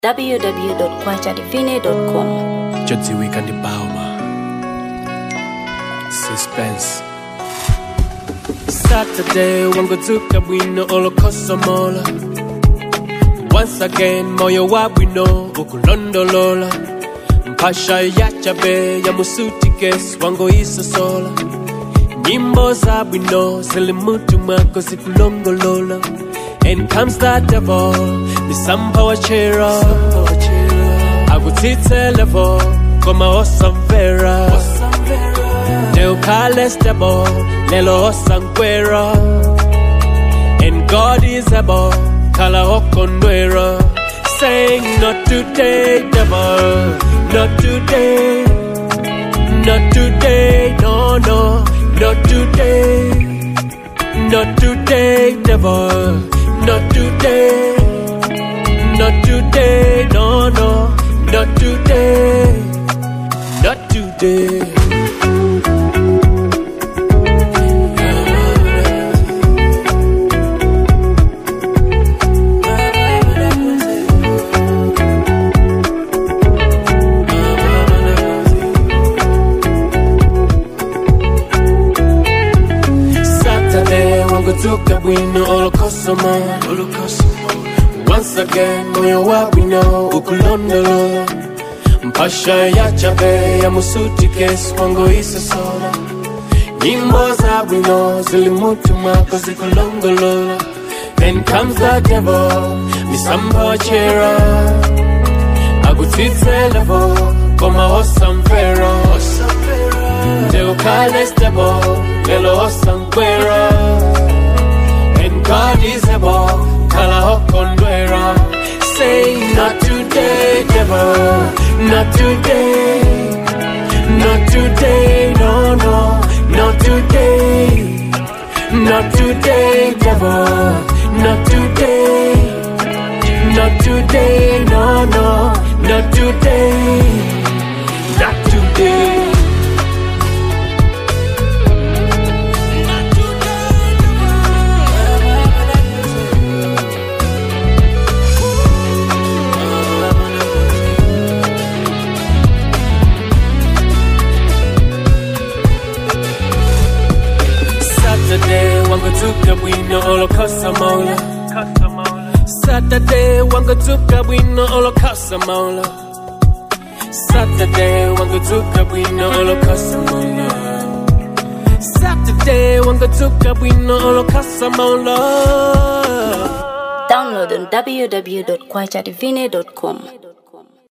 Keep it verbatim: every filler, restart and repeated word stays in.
w w w dot kwacha divine dot com. Jotzi Weekend Bauma. Suspense. Saturday, wango tuka wino olokosa mola. Once again, moyo wabwino ukulondo lola. Mpasha yachabe ya musuti kes wango isa sola. Nyimbo za wino selimutu mako sikulongo lola. And comes the devil, the sampa chera. I would tell level, come a vera. Neo Carles Debo, Lelo Osanquera. And God is able, Kala Okonwera. Saying, not today, devil, not today. Not today, no, no, not today. Not today, devil. Not today, not today, no, no, not today, not today. Saturday, wango tuka wino olokosoma. Once again, moyo wabwino ukulondolo. Mpasha ya chabe ya musuti kes wango isa sola. Nyimbo za wino zilimutu mako zikulongolola. Then comes the devil, misamba chera. Agutitse levo, koma osamvera. Deo Carles Debo, lelo osanquera. And God is able, Kala Okondwera. Say not today, devil, not today, not today, no, no, not today, not today, devil, not today, not today, no, no, not today, not today. Saturday, wango tuka wino olokosa mola. Saturday, wango tuka wino olokosa mola. Saturday, wango tuka wino olokosa mola. Saturday, wango tuka wino olokosa mola. Download on w w w dot kwacha divine dot com.